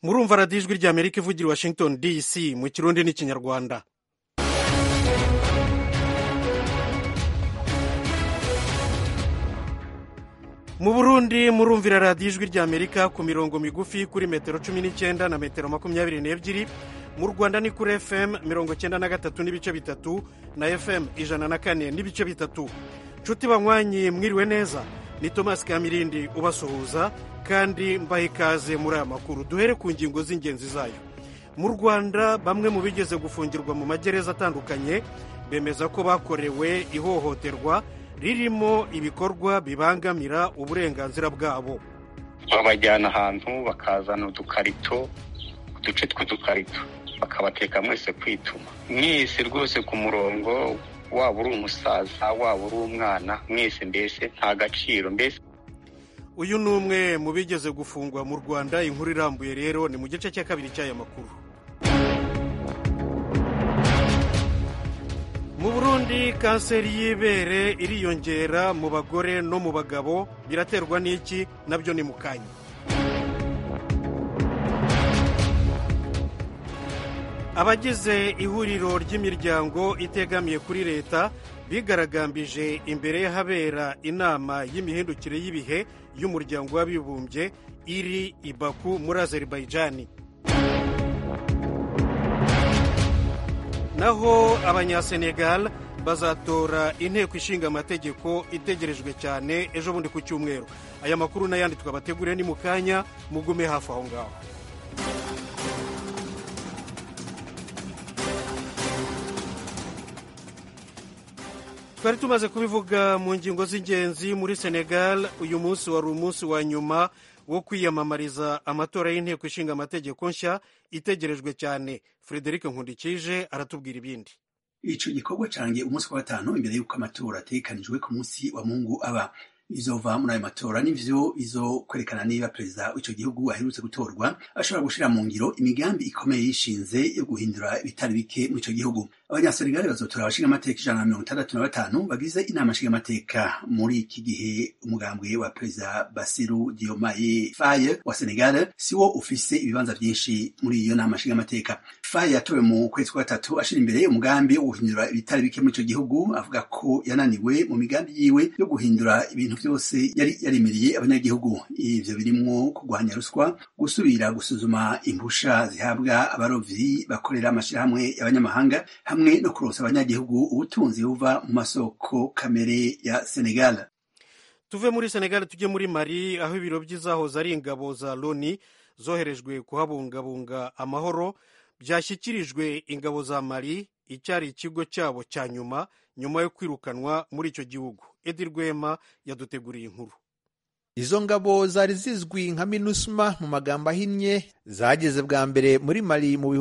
murumva radiyo ijwi ry'amerika ivugira i washington dc mu kirundi n'ikinyarwanda. mu burundi murumvira radiyo ijwi ry'amerika ku mirongo migufi kuri metero 19 na metero 22. mu rwanda ni kuri fm 93 n'ibice bitatu na fm 104 n'ibice bitatu. nshuti banywanyi mwiriwe neza, ni Thomas Kamirindi ubasuhuza kandi mbaha ikaze muri aya makuru. Duhere ku ngingo z'ingenzi zayo. mu rwanda bamwe mu bigeze gufungirwa mu magereza atandukanye bemeza ko bakorewe ihohoterwa ririmo ibikorwa bibangamira uburenganzira bwabo. babajyana ahantu bakazana udukarito, uduce tw'udukarito, bakabateka mwese kwituma, mwese rwose ku murongo, waba uri umusaza waba uri umwana, mwese mbese nta gaciro mbese. uyu ni umwe mu bigeze gufungwa mu rwanda. inkuru irambuye rero ni mu gice cya kabiri cy'aya makuru. mu burundi kanseri y'ibere iriyongera mu bagore no mu bagabo. biraterwa n'iki? nabyo ni mu kanya. abagize ihuriro ry'imiryango itegamiye kuri leta bigaragambije imbere y'ahabera inama y'imihindukire y'ibihe y'umuryango w'abibumbye iri i Baku muri Azerbaijani. naho abanyasenegal bazatora inteko ishinga amategeko itegerejwe cyane ejo bundi ku cyumweru. aya makuru n'ayandi twabateguriye ni mu kanya, mugume hafi aho ngaho. twari tumaze kubivuga mu ngingo z'ingenzi. muri Senegal uyu munsi wari umunsi wa nyuma wo kwiyamamariza amatora y'inteko ishinga amategeko nshya itegerejwe cyane. Frederic Nkundikije aratubwira ibindi. ico gikorwa cange umunsi wa gatanu imbere y'uko amatora ategekanijwe ku munsi wa Mungu aba. izova muri ayo matora nivyo bizokwerekana niba perezida w'ico gihugu aherutse gutorwa ashobora gushira mu ngiro imigambi ikomeye yishinze yo guhindura ibitari bike mu ico gihugu. abanyasenegali bazotora abashinga amateka 165 bagize inama nshinga amateka. muri iki gihe umugambwe wa perezida Bassirou Diomaye Faye wa Senegal siwo ufise ibibanza vyinshi muri iyo nama nshinga amateka. Faye yatowe mu kwezi kwa gatatu ashira imbere umugambi wo guhindura ibitari bike mu ico gihugu, avuga ko yananiwe mu migambi yiwe yo guhindura ibintu vyose yari yarimiriye abanyagihugu. ivyo birimwo kurwanya ruswa, gusubira gusuzuma impusha zihabwa abarovyi bakorera amashirahamwe y'abanyamahanga, hamwe no kuronsa abanyagihugu ubutunzi buva mu masoko kamere ya Senegal. tuve muri Senegal tujye muri Mali, aho ibiro by'izahoze ari ingabo za Loni zoherejwe kuhabungabunga amahoro byashyikirijwe ingabo za Mali, icyari ikigo cyabo cya nyuma yo kwirukanwa muri icyo gihugu. Edi Rwema yaduteguriye inkuru. izo ngabo zari zizwi nka MINUSMA mu magambo ahinnye, zageze bwa mbere muri Mali mu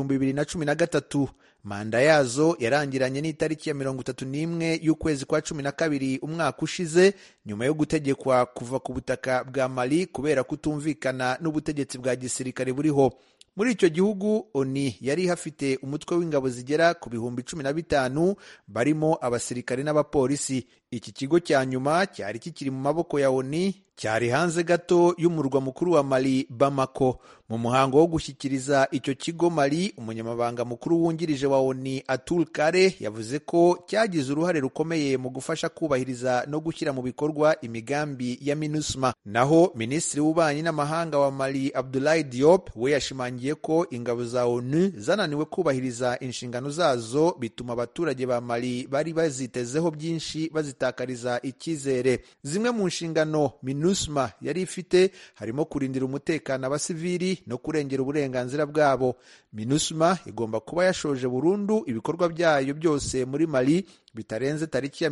2013. manda yazo yarangiranye n'itariki ya 31 y'ukwezi kwa 12 umwaka ushize, nyuma yo gutegekwa kuva ku butaka bwa Mali kubera kutumvikana n'ubutegetsi bwa gisirikare buriho. muri icyo gihugu ONU yari hafite umutwe w'ingabo zigera ku 15,000 barimo abasirikare n'abapolisi. iki kigo cya nyuma cyari kikiri mu maboko ya ONU, cyari hanze gato y'umurwa mukuru wa Mali, Bamako. mu muhango wo gushyikiriza icyo kigo Mali, umunyamabanga mukuru wungirije wa ONU Atul Kare yavuze ko cyagize uruhare rukomeye mu gufasha kubahiriza no gushyira mu bikorwa imigambi ya MINUSMA. naho minisitiri w'ububanyi n'amahanga wa Mali Abdoulaye Diop we yashimangiye ko ingabo za ONU zananiwe kubahiriza inshingano zazo, bituma abaturage ba Mali bari bazitezeho byinshi bazitakariza icyizere. zimwe mu nshingano MINUSMA yari ifite harimo kurindira umutekano abasivili no kurengera uburenganzira bwabo. MINUSMA igomba kuba yashoje burundu ibikorwa byayo byose muri Mali bitarenze tariki ya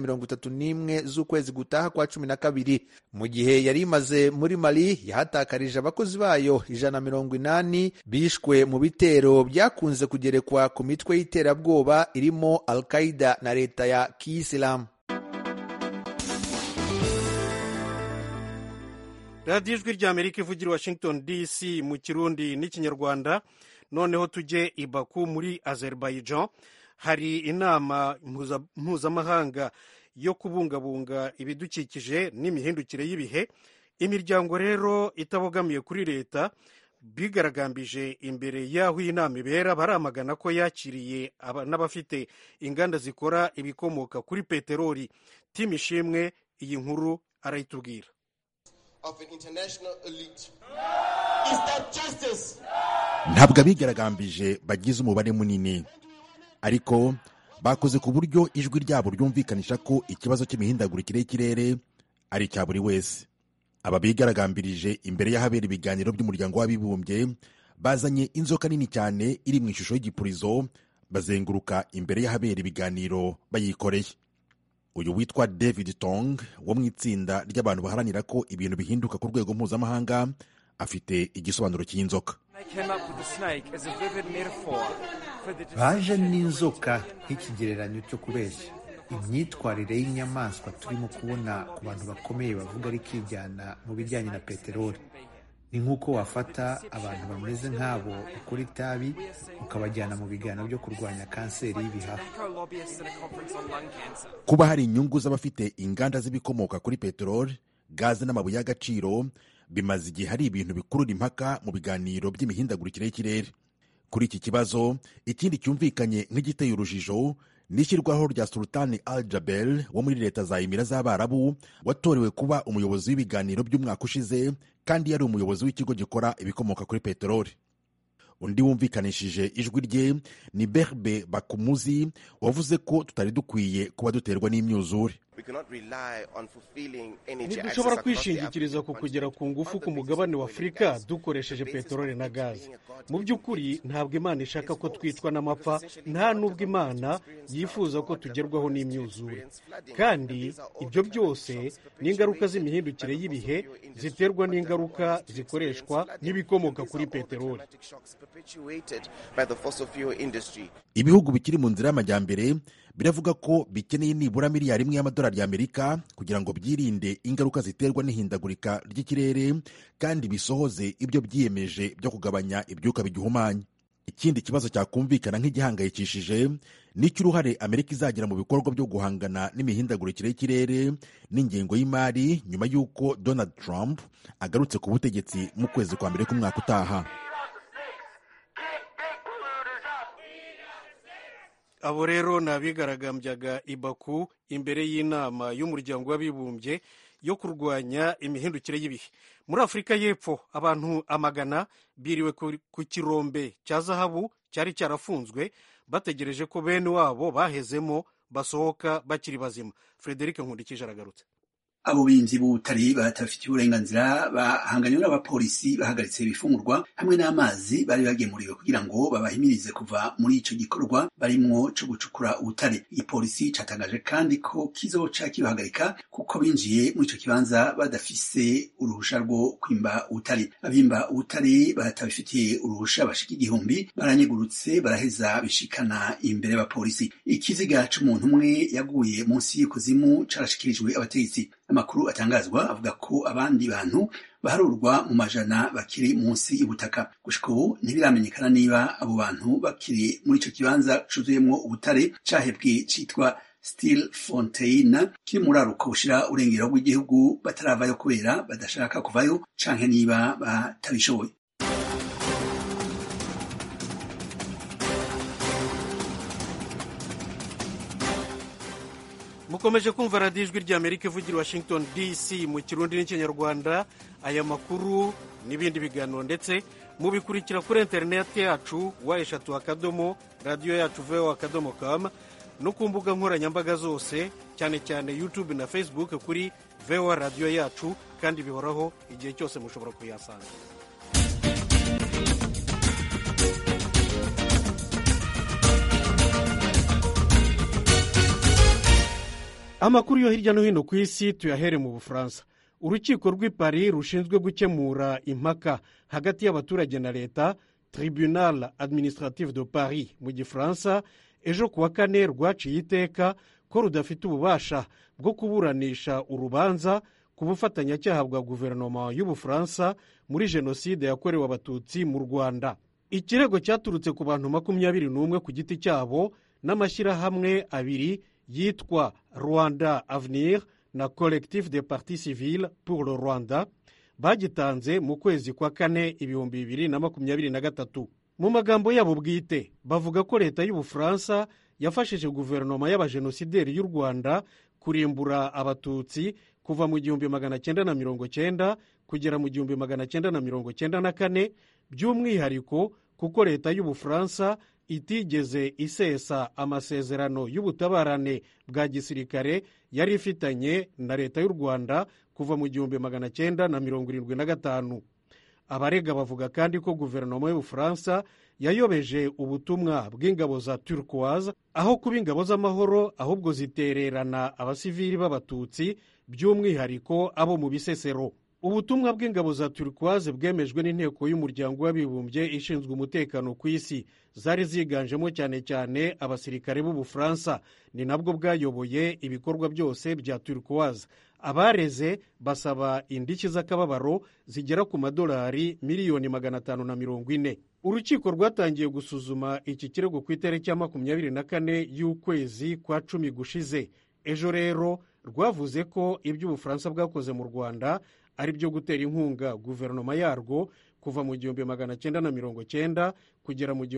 31 z'ukwezi gutaha kwa 12. mu gihe yari imaze muri Mali yahatakarije abakozi bayo 180 bishwe mu bitero byakunze kugerekwa ku mitwe y'iterabwoba irimo Al-Qaeda na leta ya Kiyisilamu. radiyo ijwi ry'amerika ivugira i Washington DC mu kirundi n'ikinyarwanda. noneho tujye i Baku muri Azerbaijan. hari inama mpuzamahanga yo kubungabunga ibidukikije n'imihindukire y'ibihe. imiryango rero itabogamiye kuri leta bigaragambije imbere y'aho iyi nama ibera baramagana ko yakiriye n'abafite inganda zikora ibikomoka kuri peteroli. Tim Ishimwe iyi nkuru arayitubwira. Ntabwo abigaragambije bagize umubare munini, ariko bakoze ku buryo ijwi ryabo ryumvikanisha ko ikibazo cy'imihindagurikire y'ikirere ari icya buri wese. Aba bigaragambirije imbere y'ahabera ibiganiro by'umuryango w'abibumbye bazanye inzoka nini cyane iri mu ishusho y'igipurizo, bazenguruka imbere y'ahabera ibiganiro bayikoreye. Uyu witwa David Tong wo mu itsinda ry'abantu baharanira ko ibintu bihinduka ku rwego mpuzamahanga afite igisobanuro cy'inzoka. Baje n'inzoka nk'ikigereranyo cyo kubeshya. Imyitwarire y'inyamaswa turimo kubona ku bantu bakomeye bavuga ari kijyana mu bijyanye na peteroli. Ni nk'uko wafata abantu bameze nk'abo bakora itabi ukabajyana mu biganiro byo kurwanya kanseri y'ibihaha. Kuba hari inyungu z'abafite inganda z'ibikomoka kuri peteroli, gaze n'amabuye y'agaciro bimaze igihe hari ibintu bikurura impaka mu biganiro by'imihindagurikire y'ikirere. Kuri iki kibazo, ikindi cyumvikanye nk'igiteye urujijo n'ishyirwaho rya Sultan Al-Jabel wo muri leta za Emira z'Abarabu, watorewe kuba umuyobozi w'ibiganiro by'umwaka ushize kandi yari umuyobozi w'ikigo gikora ibikomoka kuri peteroli. Undi wumvikanishije ijwi rye ni Berbe Bakumuzi wavuze ko tutari dukwiye kuba duterwa n'imyuzure. Ntidushobora kwishingikiriza ku kugera ku ngufu ku mugabane wa Afurika dukoresheje peteroli na gaze. Mu by'ukuri ntabwo Imana ishaka ko twicwa n'amapfa, nta n'ubwo Imana yifuza ko tugerwaho n'imyuzure. Kandi ibyo byose ni ingaruka z'imihindukire y'ibihe ziterwa n'ingaruka zikoreshwa n'ibikomoka kuri peteroli. Ibihugu bikiri mu nzira y'amajyambere biravuga ko bikeneye nibura miliyari imwe y'amadolari y'Amerika kugira ngo byirinde ingaruka ziterwa n'ihindagurika ry'ikirere kandi bisohoze ibyo byiyemeje byo kugabanya ibyuka bigihumanya. Ikindi kibazo cyakumvikana nk'igihangayikishije ni cy'uruhare Amerika izagira mu bikorwa byo guhangana n'imihindagurikire y'ikirere n'ingengo y'imari nyuma y'uko Donald Trump agarutse ku butegetsi mu kwezi kwa mbere k'umwaka utaha. Abo rero ni abigaragambyaga i Baku imbere y'inama y'umuryango w'abibumbye yo kurwanya imihindukire y'ibihe. Muri Afurika y'Epfo abantu amagana biriwe ku kirombe cya zahabu cyari cyarafunzwe bategereje ko bene wabo bahezemo basohoka bakiri bazima. Frederic Nkundikije aragarutse. Abo bimvyi b'ubutare batafitiye uburenganzira bahanganye n'abapolisi bahagaritse ibifungurwa hamwe n'amazi bari bagemuriwe kugira ngo babahimirize kuva muri ico gikorwa barimwo co gucukura ubutare. Igipolisi catangaje kandi ko kizoca kibahagarika kuko binjiye muri ico kibanza badafise uruhusha rwo kwimba ubutare. Abimba ubutare batabifitiye uruhusha bashika 1000 baranyegurutse baraheza bishikana imbere y'abapolisi. Ikiziga c'umuntu umwe yaguye munsi y'ikuzimu carashikirijwe abategetsi. Amakuru atangazwa avuga ko abandi bantu baharurwa mu majana bakiri munsi y'ubutaka. Gushika ubu ntibiramenyekana niba abo bantu bakiri muri ico kibanza cuzuyemwo ubutare cahebwe citwa Steel Fontaine kiri muri aruko bushira urengero rw'igihugu bataravayo kubera badashaka kuvayo canke niba batabishoboye. Mukomeje kumva radiyo ijwi ry'Amerika ivugira Washington DC mu Kirundi n'Ikinyarwanda. Aya makuru n'ibindi biganiro ndetse mubikurikira kuri interineti yacu wa3 radiyo yacu voa.com no ku mbuga nkoranyambaga zose cyane cyane YouTube na Facebook kuri VOA radiyo yacu, kandi bihoraho igihe cyose mushobora kuyasanga. Amakuru yo hirya no hino ku isi tuyahere mu Bufaransa. Urukiko rw'i Paris rushinzwe gukemura impaka hagati y'abaturage na leta, Tribunal Administratif de Paris mu Gifaransa, ejo kuwa kane rwaciye iteka ko rudafite ububasha bwo kuburanisha urubanza ku bufatanyacyaha bwa guverinoma y'Ubufaransa muri jenoside yakorewe abatutsi mu Rwanda. Ikirego cyaturutse ku bantu 21 ku giti cyabo n'amashyirahamwe abiri yitwa Rwanda Avenir na Collectif des Partis Civils pour le Rwanda, bagitanze mu kwezi kwa kane 2023. Mu magambo yabo bwite bavuga ko leta y'Ubufaransa yafashije guverinoma y'abajenosideri y'u Rwanda kurimbura abatutsi kuva mu 1990 kugera mu 1994, by'umwihariko kuko leta y'Ubufaransa itigeze isesa amasezerano y'ubutabarane bwa gisirikare yari ifitanye na leta y'u Rwanda kuva mu 1975. Abarega bavuga kandi ko guverinoma y'Ubufaransa yayobeje ubutumwa bw'ingabo za Turquoise aho kuba ingabo z'amahoro ahubwo zitererana abasivili b'abatutsi, by'umwihariko abo mu Bisesero. Ubutumwa bw'ingabo za Turquoise bwemejwe n'inteko y'umuryango w'abibumbye ishinzwe umutekano ku isi, zari ziganjemo cyane cyane abasirikare b'Ubufaransa, ni nabwo bwayoboye ibikorwa byose bya Turquoise. Abareze basaba indishyi z'akababaro zigera ku madolari miliyoni 540. Urukiko rwatangiye gusuzuma iki kirego ku itariki ya 24 y'ukwezi kwa 10 gushize. Ejo rero rwavuze ko ibyo Ubufaransa bwakoze mu Rwanda ari byo gutera inkunga guverinoma yarwo kuva mu 1990 kugera mu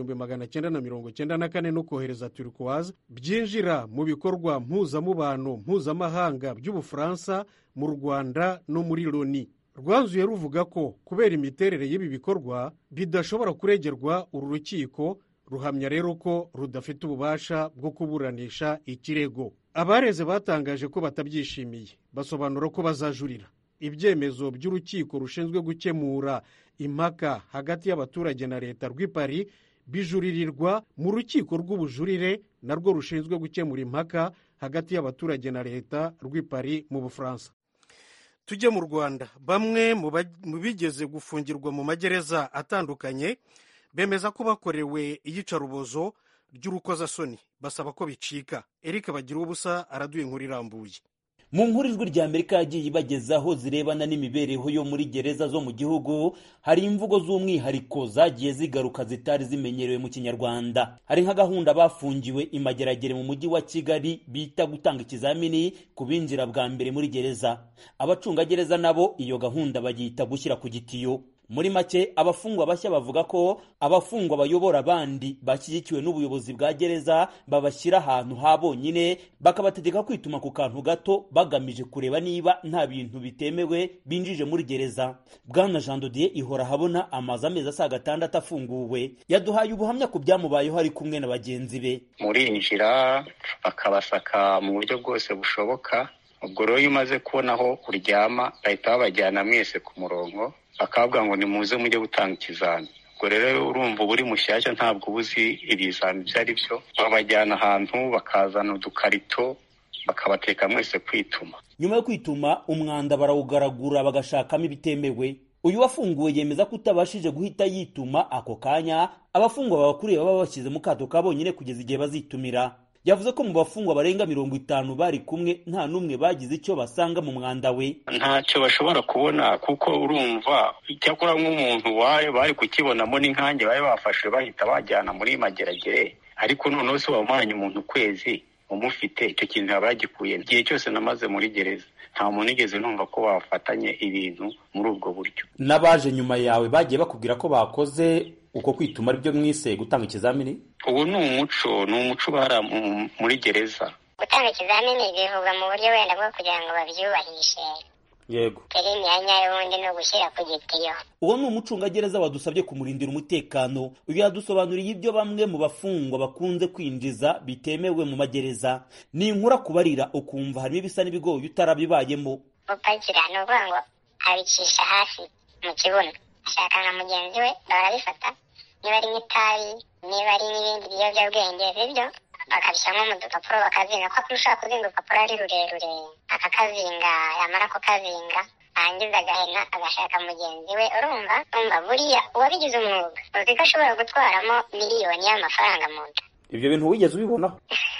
1994 no kohereza Turquoise byinjira mu bikorwa mpuzamubano mpuzamahanga by'Ubufaransa mu Rwanda no muri Loni. Rwanzuye ruvuga ko kubera imiterere y'ibi bikorwa bidashobora kuregerwa uru rukiko, ruhamya rero ko rudafite ububasha bwo kuburanisha ikirego. Abareze batangaje ko batabyishimiye, basobanura ko bazajurira. Ibyemezo by'urukiko rushinzwe gukemura impaka hagati y'abaturage na leta rw'i Paris bijuririrwa mu rukiko rw'ubujurire narwo rushinzwe gukemura impaka hagati y'abaturage na leta rw'i Paris mu Bufaransa. Tujye mu Rwanda. Bamwe mu bigeze gufungirwa mu magereza atandukanye bemeza ko bakorewe iyicarubozo ry'urukozasoni, basaba ko bicika. Eric Bagiruwubusa araduye inkuru irambuye. Mu nkuru ijwi rya Amerika yagiye ibagezaho zirebana n'imibereho yo muri gereza zo mu gihugu, hari imvugo z'umwihariko zagiye zigaruka zitari zimenyerewe mu Kinyarwanda. Hari nka gahunda bafungiwe imageragere mu mujyi wa Kigali bita gutanga ikizamini ku binjira bwa mbere muri gereza. Abacungagereza nabo iyo gahunda bagihita gushyira ku gitiyo. Muri make abafungwa bashya bavuga ko abafungwa bayobora abandi bashyigikiwe n'ubuyobozi bwa gereza babashyira ahantu habonyine bakabategeka kwituma ku kantu gato bagamije kureba niba nta bintu bitemewe binjije muri gereza. Bwana Jean Dodier ihora habona amazi amezi asaga 6 afunguwe yaduhaye ubuhamya ku byamubayeho ari kumwe na bagenzi be. Murinjira bakabasaka mu buryo bwose bushoboka, ubwo rero iyo umaze kubona aho uryama bahita babajyana mwese ku murongo bakavuga ngo nimuze mujye gutanga ikizami. Ubwo rero urumva uri mushyashya ntabwo ubuzi ibizami ibyo ari byo, babajyana ahantu bakazana udukarito bakabateka mwese kwituma. Nyuma yo kwituma umwanda barawugaragura bagashakamo ibitemewe. Uyu wafunguwe yemeza ko utabashije guhita yituma ako kanya abafungwa babakuriye baba bashyize mu kato kabonyine kugeza igihe bazitumira. Yavuze ko mu bafungwa barenga 50 bari kumwe nta numwe bagize icyo basanga mu mwanda we. Ntacyo bashobora kubona kuko urumva cyakora nk'umuntu bari kukibonamo n'inkange bari bafashe bahita bajyana muri mageragere, ariko noneho se wamanye umuntu kwezi umufite icyo kintu yabagikuye. Igihe cyose namaze muri gereza nta muntu igeze numva ko bafatanye ibintu muri ubwo buryo. Nabaje nyuma yawe bagiye bakubwira ko bakoze uko kwituma ari byo mwise gutanga ikizamini? Ubu ni umuco bara muri gereza. Gutanga ikizamini bivugwa mu buryo wenda bwo kugira ngo babyubahishe. Yego. Teri imyanya y'ubundi no gushyira ku gitiyo. Uwo ni umucungagereza wadusabye kumurindira umutekano. Uyu yadusobanuriye ibyo bamwe mu bafungwa bakunze kwinjiza bitemewe mu magereza. Ni inkura kubarira ukumva harimo ibisa n'ibigoye utarabibayemo. Upakira no ngo abicisha hasi mu kibuno. Ashaka na mugenzi we barabifata. Niba ari nk'itabi, niba ari n'ibindi biyobyabwenge bibyo bakabishyiramo mu dupapuro bakazinga, ko ushaka kuzinga urupapuro ari rurerure akakazinga, yamara kukazinga arangiza agahena agashaka mugenzi we. Urumva buriya uwabigize umwuga uzi ko ashobora gutwaramo miliyoni y'amafaranga mu nda. Ibyo bintu wigeze ubibonaho?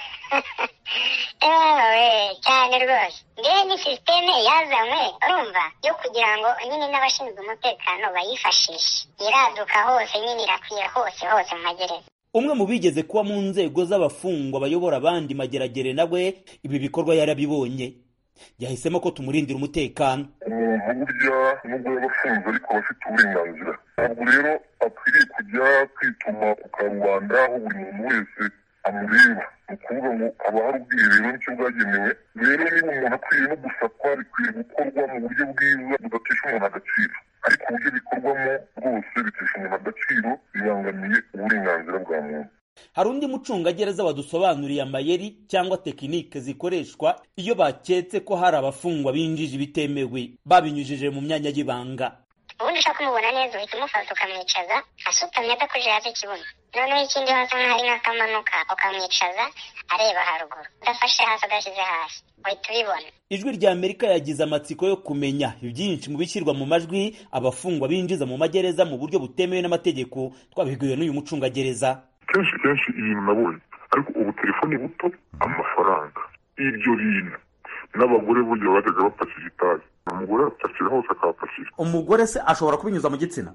Cyane rwose. Ngewe ni sisiteme yazanywe urumva yo kugira ngo nyine n'abashinzwe umutekano bayifashishe. Iraduka hose nyine irakwiye hose mu magereza. Umwe mu bigeze kuba mu nzego z'abafungwa bayobora abandi mageragere nawe ibi bikorwa yarabibonye. Yahisemo ko tumurindira umutekano. burya nubwo yaba afunze ariko aba afite uburenganzira. Ntabwo rero akwiriye kujya kwituma ku karubanda aho buri muntu wese amureba. Ni ukuvuga ngo haba hari ubwiherero nicyo bwagenewe. Rero niba umuntu akwiye no gusakwa bikwiye gukorwa mu buryo bwiza budatesha umuntu agaciro, ariko uburyo bikorwamo rwose bitesha umuntu agaciro, bibangamiye uburenganzira bwa muntu. Hari undi mucungagereza wadusobanuriye amayeri cyangwa tekinike zikoreshwa iyo baketse ko hari abafungwa binjije bitemewe babinyujije mu myanya y'ibanga. Ubundi ushaka kumubona neza uhita umufata ukamwicaza asutamye adakojeje hasi ikibuno, noneho ikindi wasa nk'aho hari nk'akamanuka ukamwicaza areba haruguru, udafashe hasi udashyize hasi uhita ubibona. Ijwi rya Amerika yagize amatsiko yo kumenya ibyinshi mu bishyirwa mu majwi abafungwa binjiza mu magereza mu buryo butemewe n'amategeko. Twabibwiwe n'uyu mucungagereza. Kenshi ibintu nabonye, ariko ubu telefoni buto, amafaranga, ibyo bintu n'abagore burya bajyaga bapakira itabi, umugore apakira hose akahapakira. Umugore se ashobora kubinyuza mu gitsina?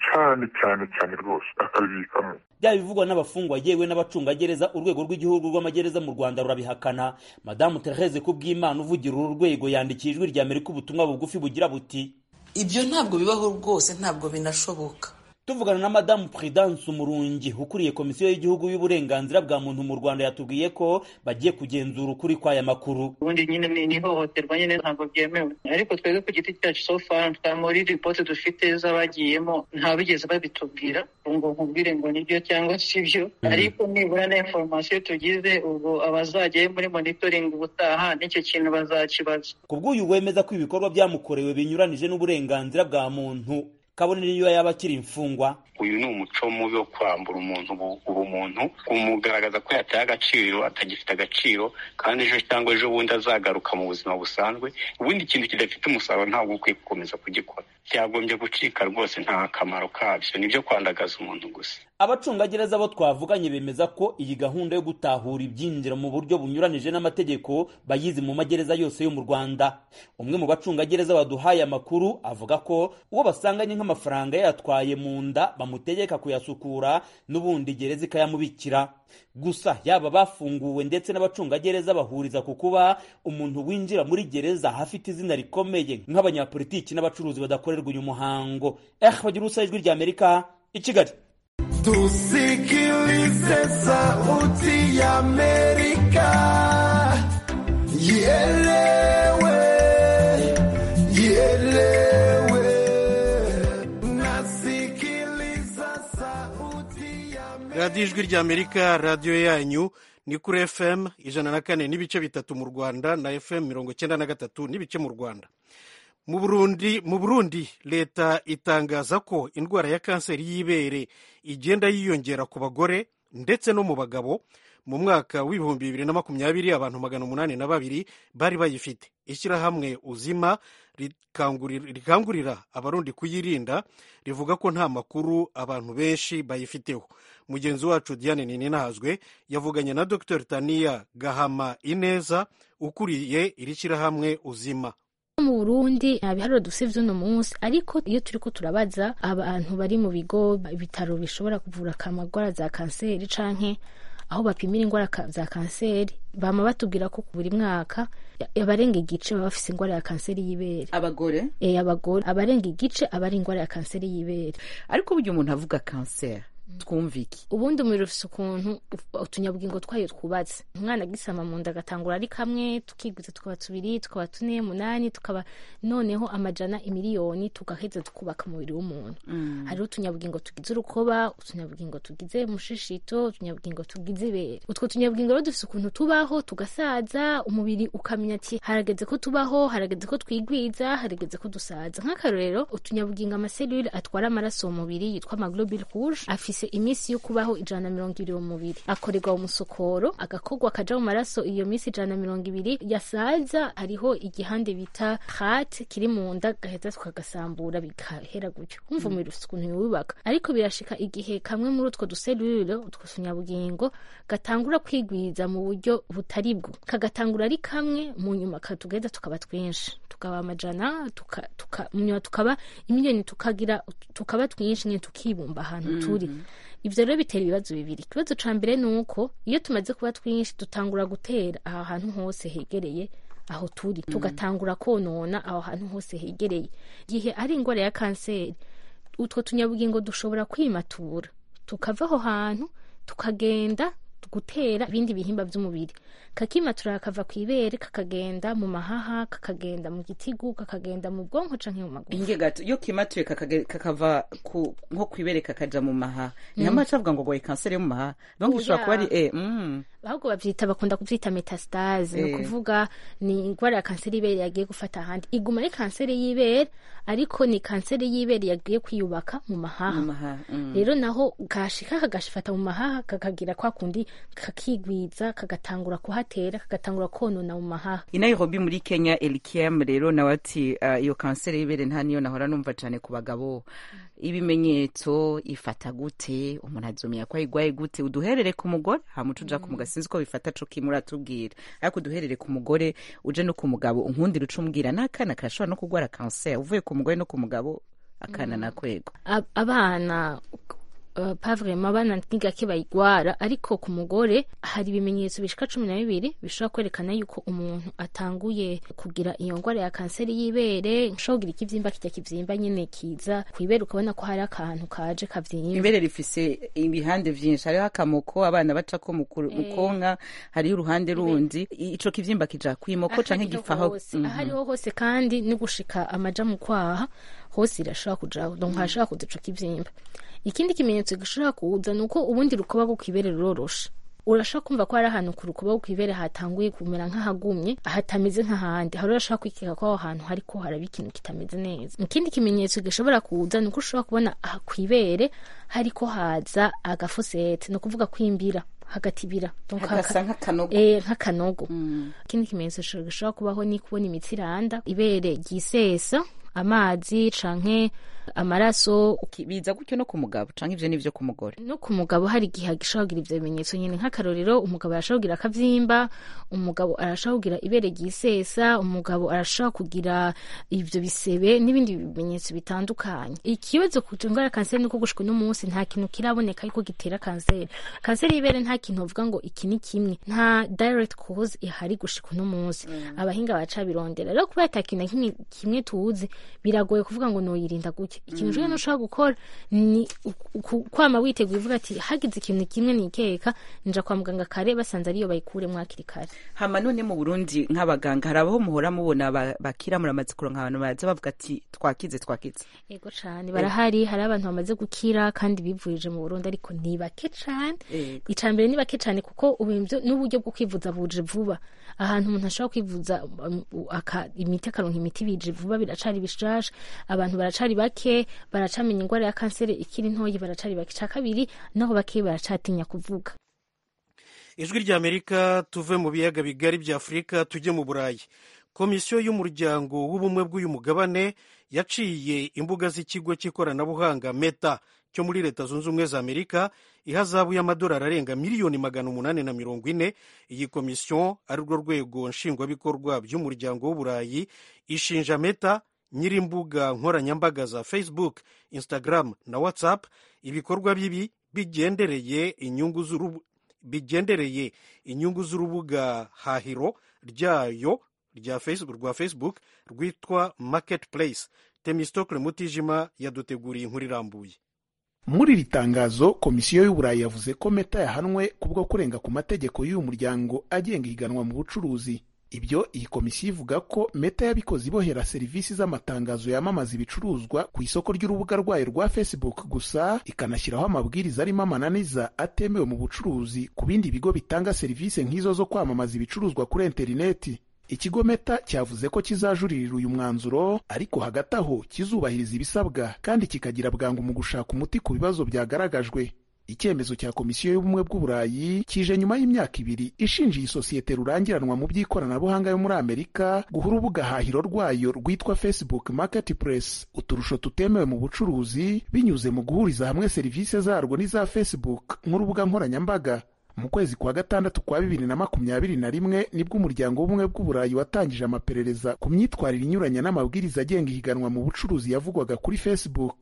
Cyane rwose akabibikamo. Byaba bivugwa n'abafungwa yewe n'abacungagereza, urwego rw'igihugu rw'amagereza mu Rwanda rurabihakana. Madamu Therese Kubwimana uvugira uru rwego yandikiye Ijwi rya Amerika ubutumwa bugufi bugira buti: ibyo ntabwo bibaho rwose, ntabwo binashoboka. Tuvugana na Madamu Prudence Umurungi ukuriye Komisiyo y'Igihugu y'Uburenganzira bwa Muntu mu Rwanda, yatubwiye ko bagiye kugenzura ukuri kw'aya makuru. Ubundi nyine ni ihohoterwa nyine ntabwo byemewe, ariko twebwe ku giti cyacu so far muri report dufite z'abagiyemo nta bigeze babitubwira ngo nkubwire ngo nibyo cyangwa sibyo, ariko nibura na information tugize ubwo abazajyayo muri monitoring ubutaha n'icyo kintu bazakibaza. Kubw'uyu wemeza ko ibikorwa byamukorewe binyuranije n'uburenganzira bwa muntu, kabone niyo yaba akiri imfungwa. Uyu ni umuco mubi wo kwambura umuntu ubumuntu, kumugaragaza ko yataye agaciro, atagifite agaciro, kandi ejo cyangwa ejo bundi azagaruka mu buzima busanzwe. Ubundi ikintu kidafite umusaruro ntabwo ukwiye gukomeza kugikora, cyagombye gucika rwose, nta kamaro kabyo, nibyo kwandagaza umuntu gusa. Abacungagereza bo twavuganye bemeza ko iyi gahunda yo gutahura ibyinjira mu buryo bunyuranije n'amategeko bayizi mu magereza yose yo mu Rwanda. Umwe mu bacungagereza baduhaye amakuru avuga ko uwo basanganye nk'amafaranga yatwaye mu nda bamutegeka kuyasukura n'ubundi gereza ikayamubikira. Gusa yaba bafunguwe ndetse n'abacungagereza bahuriza ku kuba umuntu winjira muri gereza hafite izina rikomeye nk'abanyapolitiki n'abacuruzi badakorerwa uyu muhango. Bagira ubusa, Ijwi rya Amerika, i Kigali. Tusikilize sauti ya Amerika, ielewe, nasikiliza sauti ya Amerika. radiyo Ijwi rya Amerika, radiyo yanyu ni kuri FM 104 n'ibice bitatu mu Rwanda na FM 93 n'ibice mu Rwanda. Mu Burundi leta itangaza ko indwara ya kanseri y'ibere igenda yiyongera ku bagore ndetse no mu bagabo. Mu mwaka w'ibihumbi 2020 abantu 802 bari bayifite. Ishyirahamwe Uzima rikangurira abarundi kuyirinda, rivuga ko nta makuru abantu benshi bayifiteho. Mugenzi wacu Diane Nininahazwe yavuganye na Dr Tania Gahama Ineza ukuriye iri shyirahamwe Uzima. Mu Burundi nta biharuro dufite vy'uno munsi, ariko iyo turiko turabaza abantu bari mu bigo ibitaro bishobora kuvura amagwara za kanseri canke aho bapimira ingwara za kanseri, bama batubwira ko buri mwaka abarenga igice baba bafise ingwara ya kanseri y'ibere. Abagore? Abagore abarenga igice abari ingwara ya kanseri y'ibere. Ariko buryo umuntu avuga kanseri twumva iki? Ubundi umubiri ufise ukuntu utunyabugingo twayo twubatse. Umwana gisama mu nda agatangura ari kamwe, tukigwiza tukaba tubiri, tukaba tune, munani, tukaba noneho amajana imiliyoni, tugaheza tukubaka umubiri w'umuntu. Hariho utunyabugingo tugize urukoba, utunyabugingo tugize mushishito, utunyabugingo tugize ibere. Utwo tunyabugingo rero dufise ukuntu tubaho tugasaza, umubiri ukamenya ati harageze ko tubaho, harageze ko twigwiza, harageze ko dusaza. Nk'akarorero utunyabugingo amaselule atwara amaraso mu mubiri yitwa amaglobule rouge afise imisi yo kubaho 120 mu mubiri, akorerwa umusokoro agakogwa akaja mu maraso iyo misi 120 yasaza. Hariho igihande bita heart kiri mu nda gaheza tukagasambura bigahera gutyo. Umva umubiri ufite ukuntu wubaka, ariko birashika igihe kamwe muri utwo duselule utwo tunyabugingo gatangura kwigwiza mu buryo butari bwo, kagatangura ari kamwe, mu nyuma katugeza tukaba twinshi, tukaba amajana, tukaba imiliyoni, tukaba twinshi nye tukibumba ahantu turi. Ivyo rero bitera ibibazo bibiri. Ikibazo ca mbere nuko iyo tumaze kuba twinshi dutangura gutera aha hantu hose hegereye aho turi tugatangura konona aho hantu hose hegereye. Igihe ari ingwara ya kanseri, utwo tunyabugingo dushobora kwimatura tukava aho hantu tukagenda gutera ibindi bihimba by'umubiri, kakimatura kakava ku ibere kakagenda mu mahaha, kakagenda mu gitigu, kakagenda mu bwonko canke mu maguru. Inge gato yo kimatuye kakava nko kwibere kakaja mu mahaha, ni hamwe acavuga ngo goye kanseri yo mu mahaha, donc ishobora kuba ari ahubwo bavyita, bakunda kuvyita metastase, no kuvuga ni ingwara ya kanseri y'ibere yagiye gufata ahandi, iguma ari kanseri y'ibere ariko ni kanseri y'ibere yagiye kwiyubaka mu mahaha. Rero naho gashika kagashifata mu mahaha, kakagira kwa kundi kakigwiza, kagatangura kuhatera, kagatangura konona mu mahaha. I Nairobi muri Kenya, Elkiem rero nawe ati iyo kanseri y'ibere nta niyo nahora numva cane ku bagabo. Ibimenyetso ifata gute, umuntu azomenya ko ayigwaye gute? Uduherere ku mugore hama tuja ku mugabo, sinzi ko bifata co kimwe uratubwira, ariko uduherere ku mugore uje no ku mugabo, unkundira ucumbwira n'akana karashobora no kugwara kanseri uvuye ku mugore no ku mugabo, akana nakwego abana pas vraiment abana ntigake bayigwara, ariko ku mugore hari ibimenyetso bishika 12 bishobora kwerekana yuko umuntu atanguye kugira iyo ngwara ya kanseri y'ibere. Nshobora ikivyimba kijya kivyimba nyene kiza kwibera, ukabona ko hari akantu kaje kavyimba. Ibere rifise ibihande vyinshi, hariho akamoko abana baca ko mu konka, hariho uruhande rundi, ico kivyimba kija kwimoko canke gifaho hariho hose, kandi ni gushika amaja mu kwaha hose irashobora kujaho, donc hashobora kuza ico kivyimba. Ikindi kimenyetso gishobora kuza nuko ubundi rukoba rwo kwibere rurorosha, urashobora kumva ko hari ahantu ku rukoba rwo kwibere hatanguye kumera nk'ahagumye, hatameze nk'ahandi, hari urashobora kwikeka ko aho hantu hariko haraba ikintu kitameze neza. Ikindi kimenyetso gishobora kuza nuko ushobora kubona kwibere hariko haza agafosete, no kuvuga kwimbira hagatibira, donc hagasa nk'akanogo nk'akanogo. Ikindi kimenyetso gishobora kubaho ni kubona imitsi iranda, ibere ryisesa amazi canke amaraso. Biza gutyo no ku mugabo canke ivyo nivyo ku mugore? No ku mugabo hari igihe gishobora kugira ivyo bimenyetso nyene, nk'akarorero umugabo arashobora kugira akavyimba, umugabo arashobora kugira ibere ryisesa, umugabo arashobora kugira ivyo bisebe n'ibindi bimenyetso bitandukanye. Ikibazo ku ngwara kanseri nuko gushika no munsi nta kintu kiraboneka yuko gitera kanseri. Kanseri y'ibere nta kintu uvuga ngo iki ni kimwe, nta direct cause ihari gushika no munsi. Abahinga baca birondera, rero kuba atakintu kimwe tuzi biragoye kuvuga ngo noyirinda gutya. Ikintu cyo nushaka gukora ni kwama witeguye uvuga ati hagize ikintu kimwe nikeka nja kwa muganga kare, basanze ariyo bayikure mwakiri kare. Hama none mu Burundi nk'abaganga harabaho muhora mubona bakira muramaze kuronka abantu baza bavuga ati twakize? Yego cane, barahari, hari abantu bamaze gukira kandi bivurije mu Burundi, ariko ni bake cane. Icambere ni bake cane kuko ubimvyo n'uburyo bwo kwivuza buje vuba. Ahantu umuntu ashobora kwivuza imiti akaronka imiti bije vuba biracari bishasha, abantu baracari bake, baracamenya ingwara ya kanseri ikiri ntoyi, baracari bake. Ca kabiri naho bake baracatinya kuvuga. Ijwi ry'Amerika, tuve mu biyaga bigari bya Afurika tujye mu Burayi. Komisiyo y'umuryango w'ubumwe bw'uyu mugabane yaciye imbuga z'ikigo cy'ikoranabuhanga Meta cyo muri Leta Zunze Ubumwe za Amerika ihazabu y'amadolari arenga miliyoni 840. Iyi komisiyo ari rwo rwego nshingwabikorwa by'umuryango w'Uburayi ishinja Meta, nyirimbuga nkoranyambaga za Facebook, Instagram na WhatsApp, ibikorwa bibi bigendereye inyungu z'urubuga hahiro ryayo rwa Facebook rwitwa Marketplace. Temistokle Mutijima yaduteguriye inkuru irambuye. Muri iri tangazo, komisiyo y'Uburayi yavuze ko Meta yahanwe kubwo kurenga ku mategeko y'uyu muryango agenga ihiganwa mu bucuruzi. Ibyo iyi komisiyo ivuga ko Meta yabikoze ibohera serivisi z'amatangazo yamamaza ibicuruzwa ku isoko ry'urubuga rwayo rwa Facebook gusa, ikanashyiraho amabwiriza arimo amananiza atemewe mu bucuruzi ku bindi bigo bitanga serivisi nk'izo zo kwamamaza ibicuruzwa kuri interineti. Ikigo Meta cyavuze ko kizajuririra uyu mwanzuro, ariko hagati aho kizubahiriza ibisabwa kandi kikagira bwangu mu gushaka umuti ku bibazo byagaragajwe. Icyemezo cya komisiyo y'ubumwe bw'Uburayi kije nyuma y'imyaka 2 ishinja iyi sosiyete rurangiranwa mu by'ikoranabuhanga yo muri Amerika guha urubuga hahiro rwayo rwitwa Facebook Marketplace uturusho tutemewe mu bucuruzi binyuze mu guhuriza hamwe serivisi zarwo n'iza Facebook nk'urubuga nkoranyambaga. Mu kwezi kwa gatandatu kwa 2021 nibwo umuryango w'ubumwe bw'Uburayi watangije amaperereza ku myitwarire inyuranye n'amabwiriza agenga ihiganwa mu bucuruzi yavugwaga kuri Facebook.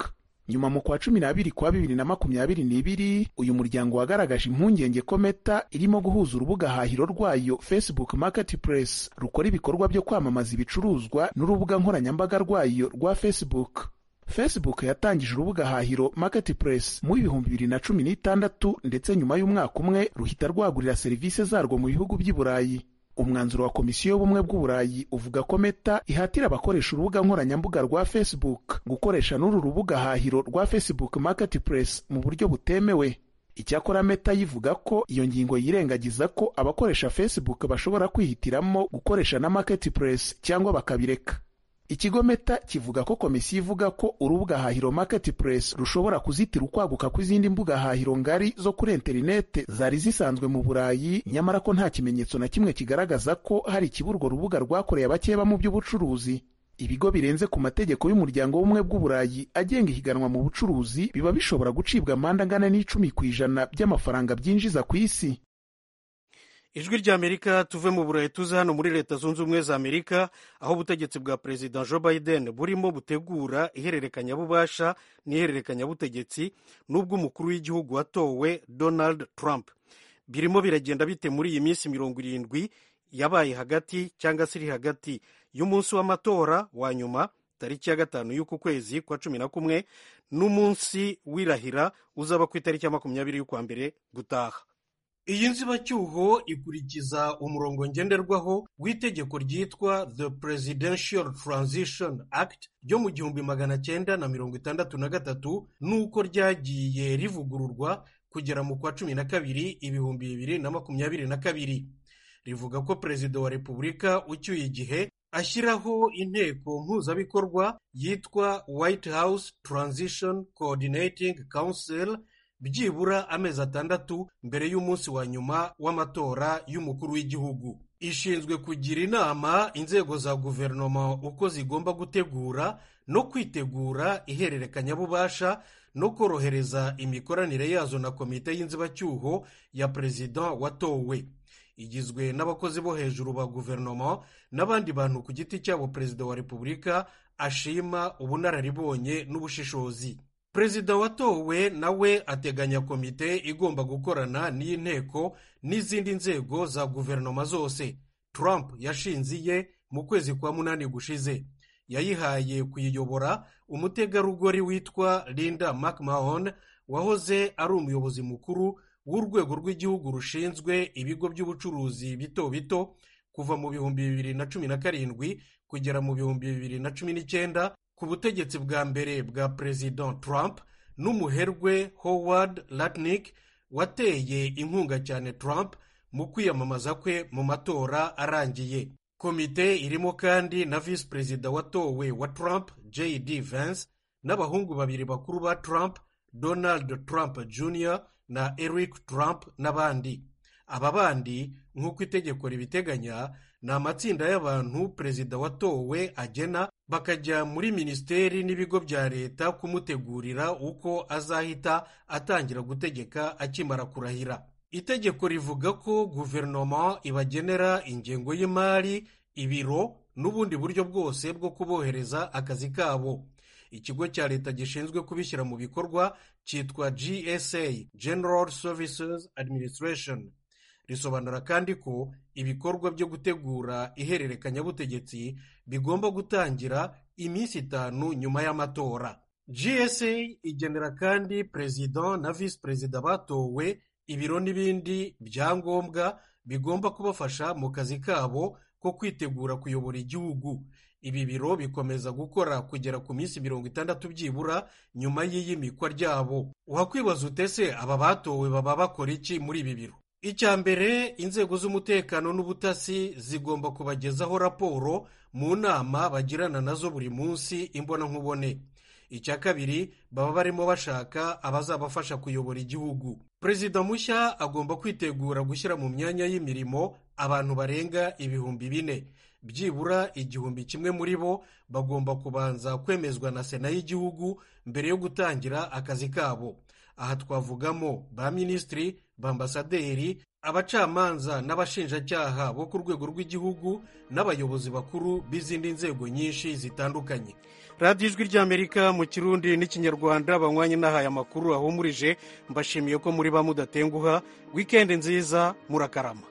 nyuma mu kwa 12 kwa 2022 uyu muryango wagaragaje impungenge ko Meta irimo guhuza urubuga hahiro rwayo Facebook Marketplace rukora ibikorwa byo kwamamaza ibicuruzwa n'urubuga nkoranyambaga rwayo rwa Facebook. Facebook yatangije urubuga hahiro Marketplace mu 2016 ndetse nyuma y'umwaka umwe ruhita rwagurira serivisi zarwo mu bihugu by'i Burayi. Umwanzuro wa Komisiyo y'Ubumwe bw'Uburayi uvuga ko Meta ihatira abakoresha urubuga nkoranyambuga rwa Facebook gukoresha n'uru rubuga hahiro rwa Facebook Marketplace mu buryo butemewe. Icyakora Meta yivuga ko iyo ngingo yirengagiza ko abakoresha Facebook bashobora kwihitiramo gukoresha na Marketplace cyangwa bakabireka. Ikigo Meta kivuga ko komisiyo ivuga ko urubuga hahiro Marketplace rushobora kuzitira ukwaguka kw'izindi mbuga hahiro ngari zo kuri interinete zari zisanzwe mu Burayi, nyamara ko nta kimenyetso na kimwe kigaragaza ko hari ikiburwo rubuga rwakoreye abakeba mu by'ubucuruzi. Ibigo birenze ku mategeko y'umuryango w'ubumwe bw'Uburayi agenga ihiganwa mu bucuruzi biba bishobora gucibwa amande angana n'10% by'amafaranga byinjiza ku isi. Ijwi ry'Amerika tuve mu Burayi tuze hano muri Leta Zunze Ubumwe za Amerika, aho ubutegetsi bwa Perezida Joe Biden burimo butegura ihererekanyabubasha n'ihererekanyabutegetsi n'ubwo umukuru w'igihugu watowe Donald Trump. Birimo biragenda bite muri iyi minsi 70 yabaye hagati cyangwa se iri hagati y'umunsi w'amatora wa nyuma tariki ya 5 y'uku kwezi kwa 11 n'umunsi wirahira uzaba ku itariki ya 20 y'ukwa mbere gutaha. Iyi nzibacyuho ikurikiza umurongo ngenderwaho w'itegeko ryitwa The Presidential Transition Act ryo mu 1963 n'uko ryagiye rivugururwa kugera mu kwa 12 2022. Rivuga ko Perezida wa Repubulika ucyuye igihe ashyiraho inteko mpuzabikorwa yitwa White House Transition Coordinating Council byibura amezi 6 mbere y'umunsi wa nyuma w'amatora y'umukuru w'igihugu. Ishinzwe kugira inama inzego za guverinoma uko zigomba gutegura no kwitegura ihererekanyabubasha no korohereza imikoranire yazo na komite y'inzibacyuho ya Perezida watowe. Igizwe n'abakozi bo hejuru ba guverinoma n'abandi bantu ku giti cyabo Perezida wa Repubulika ashima ubunararibonye n'ubushishozi. Perezida watowe nawe ateganya komite igomba gukorana n'inteko n'izindi nzego za guverinoma zose. Trump yashinze iye mu kwezi kwa 8 gushize. Yayihaye kuyiyobora umutegarugori witwa Linda McMahon wahoze ari umuyobozi mukuru w'urwego rw'igihugu rushinzwe ibigo by'ubucuruzi bito bito kuva mu 2017 kugera mu 2019 ku butegetsi bwa mbere bwa Perezida Trump, n'umuherwe Howard Lutnick wateye inkunga cyane Trump mu kwiyamamaza kwe mu matora arangiye. Komite irimo kandi na Vice Perezida watowe wa Trump J.D. Vance n'abahungu babiri bakuru ba Trump, Donald Trump Jr. na Eric Trump n'abandi. Aba bandi nk'uko itegeko ribiteganya ni amatsinda y'abantu Perezida watowe agena bakajya muri minisiteri n'ibigo bya leta kumutegurira uko azahita atangira gutegeka akimara kurahira. Itegeko rivuga ko guverinoma ibagenera ingengo y'imari, ibiro n'ubundi buryo bwose bwo kubohereza akazi kabo. Ikigo cya leta gishinzwe kubishyira mu bikorwa cyitwa GSA, General Services Administration. Risobanura kandi ko ibikorwa byo gutegura ihererekanyabutegetsi bigomba gutangira iminsi 5 nyuma y'amatora. GSA igenera kandi Perezida na Vice Perezida batowe ibiro n'ibindi byangombwa bigomba kubafasha mu kazi kabo ko kwitegura kuyobora igihugu. Ibi biro bikomeza gukora kugera ku minsi 60 byibura nyuma y'iyimikwa ryabo. Wakwibaza utese aba batowe baba bakora iki muri ibi biro? Icya mbere, inzego z'umutekano n'ubutasi zigomba kubagezaho raporo mu nama bagirana nazo buri munsi imbonankubone. Icya kabiri, baba barimo bashaka abazabafasha kuyobora igihugu. Perezida mushya agomba kwitegura gushyira mu myanya y'imirimo abantu barenga 4,000. Byibura 1,000 muri bo bagomba kubanza kwemezwa na Sena y'igihugu mbere yo gutangira akazi kabo. Aha twavugamo ba minisitiri, ba ambasaderi, abacamanza n'abashinjacyaha bo ku rwego rw'igihugu n'abayobozi bakuru b'izindi nzego nyinshi zitandukanye. radiyo ijwi ry'amerika mu kirundi n'ikinyarwanda banywanye n'ahaye amakuru ahumurije mbashimiye ko muri ba mudatenguha. wikendi nziza, murakarama.